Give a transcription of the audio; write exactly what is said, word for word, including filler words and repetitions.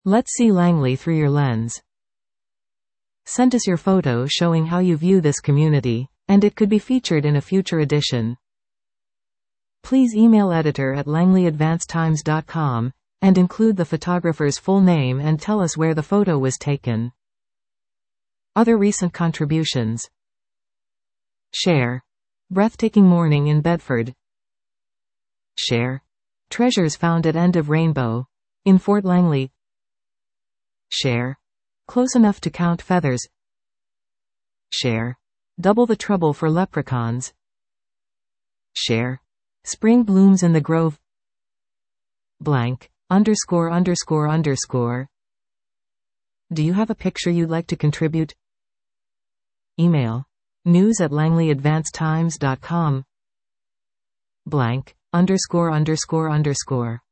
Let's see Langley through your lens. Send us your photo showing how you view this community, and it could be featured in a future edition. Please email editor at langley advance times dot com, and include the photographer's full name and tell us where the photo was taken. Other recent contributions. Share. Breathtaking morning in Bedford. Share. Treasures found at end of rainbow. In Fort Langley. Share. Close enough to count feathers. Share. Double the trouble for leprechauns. Share. Spring blooms in the grove. Blank. Underscore underscore underscore. Do you have a picture you'd like to contribute? Email. News at langley advance times dot com. Blank. Underscore underscore underscore.